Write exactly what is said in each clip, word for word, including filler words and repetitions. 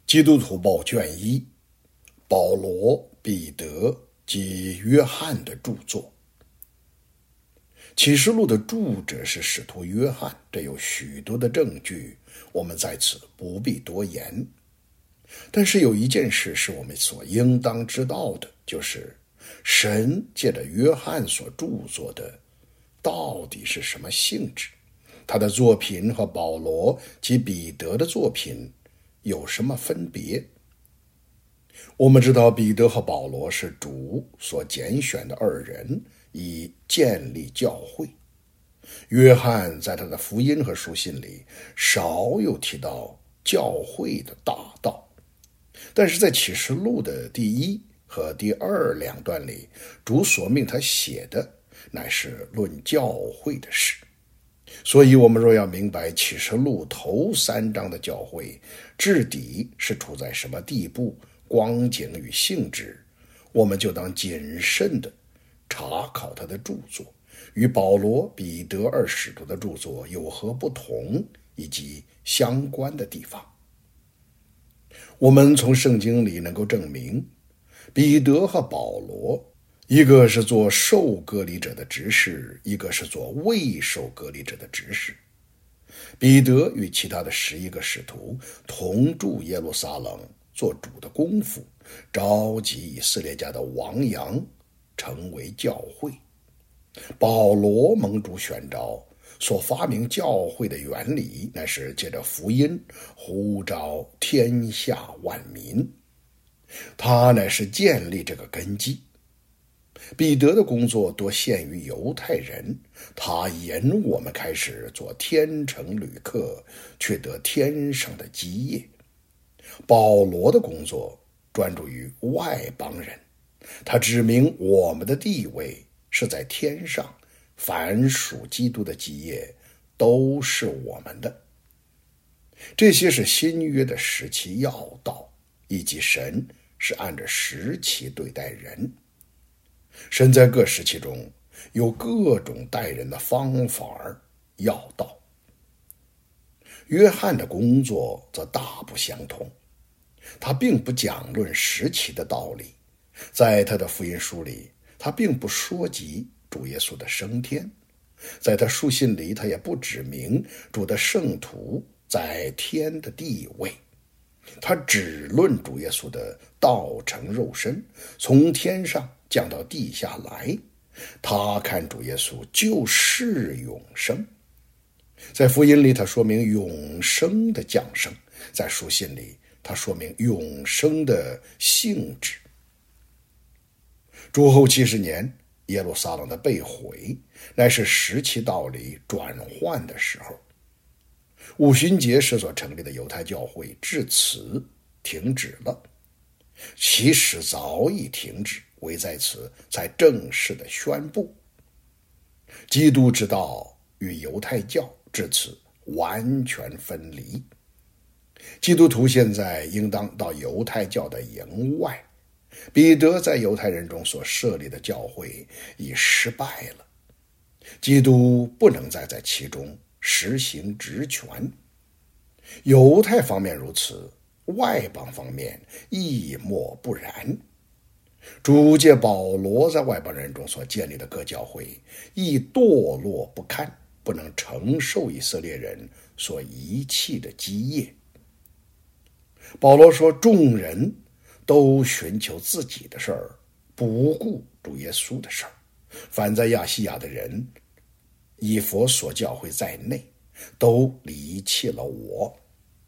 基督徒报卷一，保罗、彼得及约翰的著作。启示录的著者是使徒约翰，这有许多的证据，我们在此不必多言。但是有一件事是我们所应当知道的，就是神借着约翰所著作的到底是什么性质，他的作品和保罗及彼得的作品有什么分别。我们知道彼得和保罗是主所拣选的二人，以建立教会。约翰在他的福音和书信里少有提到教会的大道，但是在启示录的第一和第二两段里，主所命他写的乃是论教会的事。所以我们若要明白启示录头三章的教会至底是处在什么地步、光景与性质，我们就当谨慎地查考他的著作与保罗、彼得二使徒的著作有何不同，以及相关的地方。我们从圣经里能够证明，彼得和保罗，一个是做受割礼者的执事，一个是做未受割礼者的执事。彼得与其他的十一个使徒同住耶路撒冷，做主的功夫，召集以色列家的王羊，成为教会。保罗蒙主选召，所发明教会的原理，乃是借着福音呼召天下万民，他乃是建立这个根基。彼得的工作多限于犹太人，他引我们开始做天城旅客，却得天上的基业。保罗的工作专注于外邦人，他指明我们的地位是在天上，凡属基督的基业都是我们的。这些是新约的时期要道，以及神是按着时期对待人。神在各时期中有各种待人的方法要道。约翰的工作则大不相同，他并不讲论时期的道理，在他的福音书里，他并不说及主耶稣的升天，在他书信里，他也不指明主的圣徒在天的地位，他只论主耶稣的道成肉身，从天上降到地下来。他看主耶稣就是永生，在福音里他说明永生的降生，在书信里他说明永生的性质。主后七十年，耶路撒冷的被毁，乃是时期道理转换的时候。五旬节时所成立的犹太教会至此停止了，其实早已停止，唯在此才正式的宣布，基督之道与犹太教至此完全分离。基督徒现在应当到犹太教的营外，彼得在犹太人中所设立的教会已失败了，基督不能再在其中实行职权。犹太方面如此，外邦方面亦莫不然。主借保罗在外邦人中所建立的各教会亦堕落不堪，不能承受以色列人所遗弃的基业。保罗说，众人都寻求自己的事儿，不顾主耶稣的事儿。凡在亚细亚的人，以弗所教会在内，都离弃了我。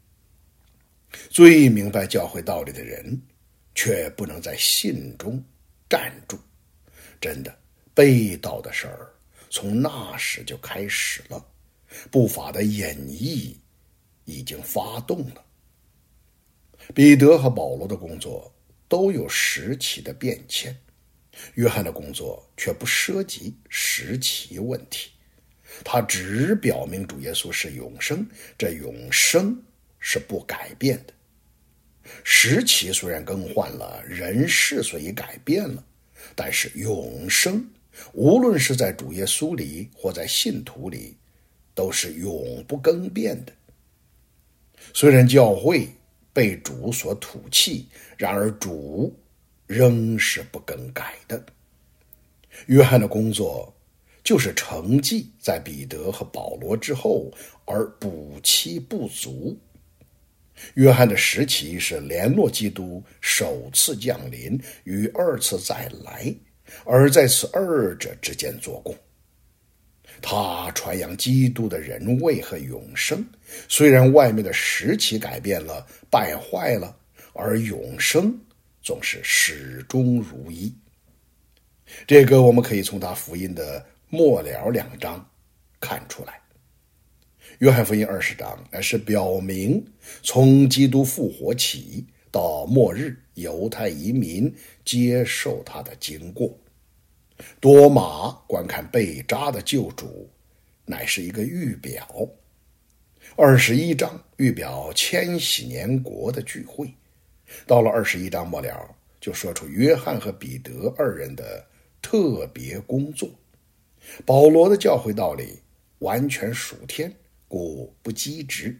最明白教会道理的人，却不能在信中站住。真的，背道的事儿从那时就开始了，不法的演绎已经发动了。彼得和保罗的工作都有时期的变迁，约翰的工作却不涉及时期问题，他只表明主耶稣是永生，这永生是不改变的。时期虽然更换了，人事虽已改变了，但是永生无论是在主耶稣里或在信徒里，都是永不更变的。虽然教会被主所吐弃，然而主仍是不更改的。约翰的工作就是承继在彼得和保罗之后，而补齐不足。约翰的时期是联络基督首次降临与二次再来，而在此二者之间做工。他传扬基督的人位和永生，虽然外面的时期改变了，败坏了，而永生总是始终如一。这个我们可以从他福音的末了两章看出来。约翰福音二十章乃是表明从基督复活起到末日犹太移民接受他的经过。多马观看被扎的救主乃是一个预表。二十一章预表千禧年国的聚会。到了二十一章末了，就说出约翰和彼得二人的特别工作。保罗的教诲道理完全属天，故不机直。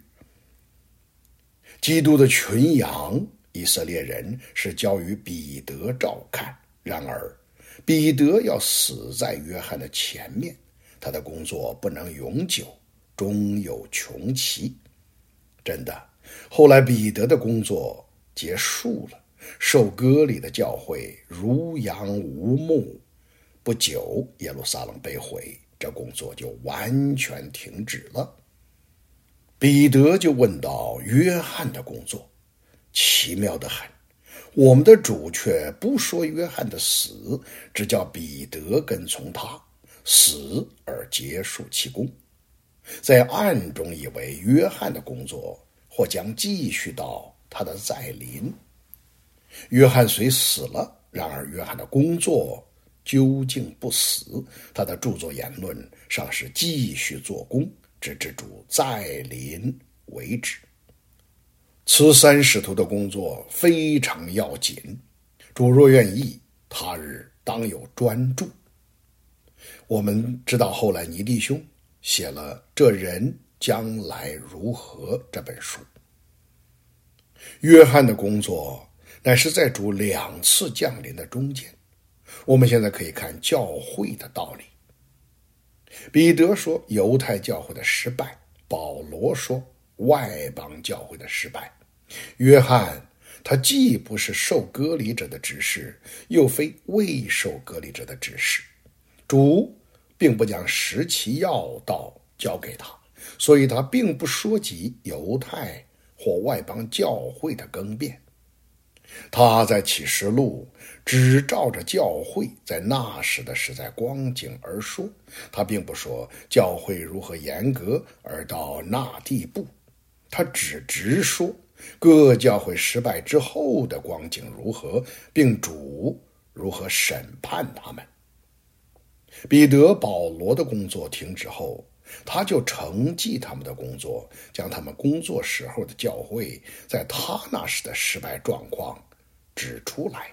基督的群羊以色列人是交于彼得照看，然而彼得要死在约翰的前面，他的工作不能永久，终有穷期。真的，后来彼得的工作结束了，受割礼的教会如杨无木，不久耶路撒冷被毁，这工作就完全停止了。彼得就问到约翰的工作，奇妙得很。我们的主却不说约翰的死，只叫彼得跟从他，死而结束其功。在暗中以为约翰的工作或将继续到他的再临。约翰虽死了，然而约翰的工作究竟不死，他的著作言论尚是继续做工，直至主再临为止。此三使徒的工作非常要紧，主若愿意，他日当有专注。我们知道后来尼弟兄写了《这人将来如何》这本书。约翰的工作乃是在主两次降临的中间。我们现在可以看教会的道理。彼得说犹太教会的失败，保罗说外邦教会的失败。约翰他既不是受割礼者的指示，又非未受割礼者的指示，主并不将时期要道交给他，所以他并不说及犹太或外邦教会的更变。他在启示录只照着教会在那时的实在光景而说，他并不说教会如何严格而到那地步，他只直说各教会失败之后的光景如何，并主如何审判他们。彼得、保罗的工作停止后，他就承继他们的工作，将他们工作时候的教会在他那时的失败状况指出来。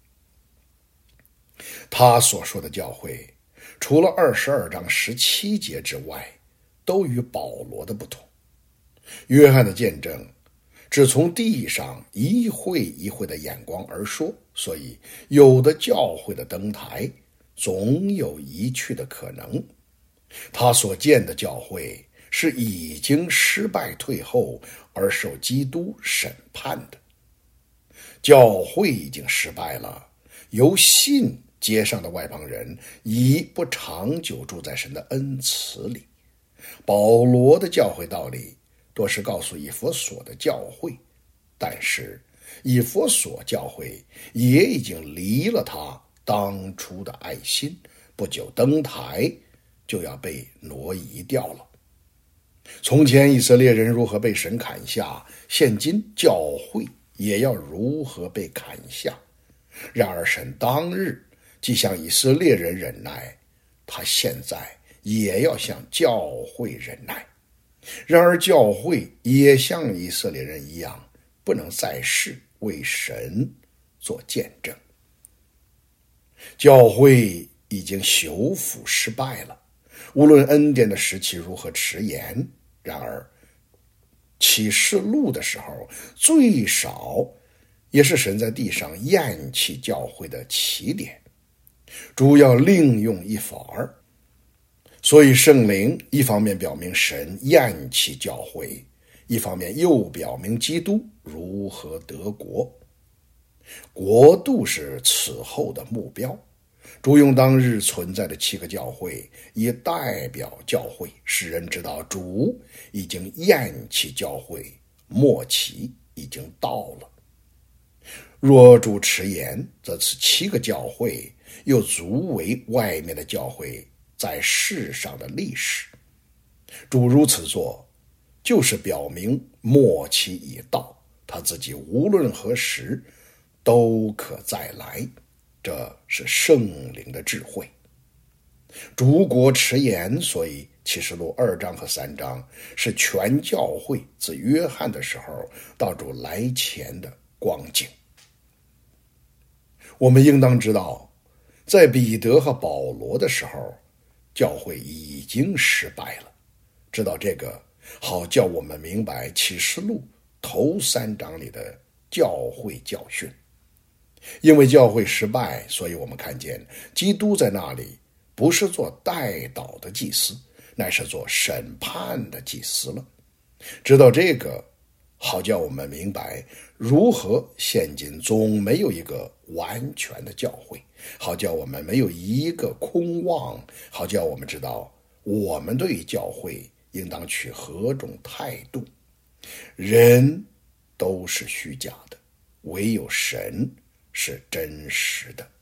他所说的教会，除了二十二章十七节之外，都与保罗的不同。约翰的见证只从地上一会一会的眼光而说，所以有的教会的登台总有移去的可能。他所见的教会是已经失败退后而受基督审判的。教会已经失败了，由信街上的外邦人已不长久住在神的恩慈里。保罗的教会道理多是告诉以弗所的教会，但是以弗所教会也已经离了他当初的爱心，不久登台就要被挪移掉了。从前以色列人如何被神砍下，现今教会也要如何被砍下。然而神当日既向以色列人忍耐，他现在也要向教会忍耐。然而教会也像以色列人一样，不能在世为神做见证。教会已经朽腐失败了，无论恩典的时期如何迟延，然而启示录的时候，最少也是神在地上厌弃教会的起点，主要另用一法儿。所以圣灵一方面表明神厌弃教会，一方面又表明基督如何得国。国度是此后的目标，主用当日存在的七个教会以代表教会，使人知道主已经厌弃教会，末期已经到了。若主迟延，则此七个教会又足为外面的教会在世上的历史。主如此做，就是表明末期已到，他自己无论何时都可再来，这是圣灵的智慧。主国迟延，所以启示录二章和三章是全教会自约翰的时候到主来前的光景。我们应当知道，在彼得和保罗的时候，教会已经失败了。知道这个，好叫我们明白启示录头三章里的教会教训。因为教会失败，所以我们看见基督在那里不是做代祷的祭司，乃是做审判的祭司了。知道这个，好叫我们明白如何现今总没有一个完全的教会，好叫我们没有一个空望，好叫我们知道我们对教会应当取何种态度。人都是虚假的，唯有神是真实的。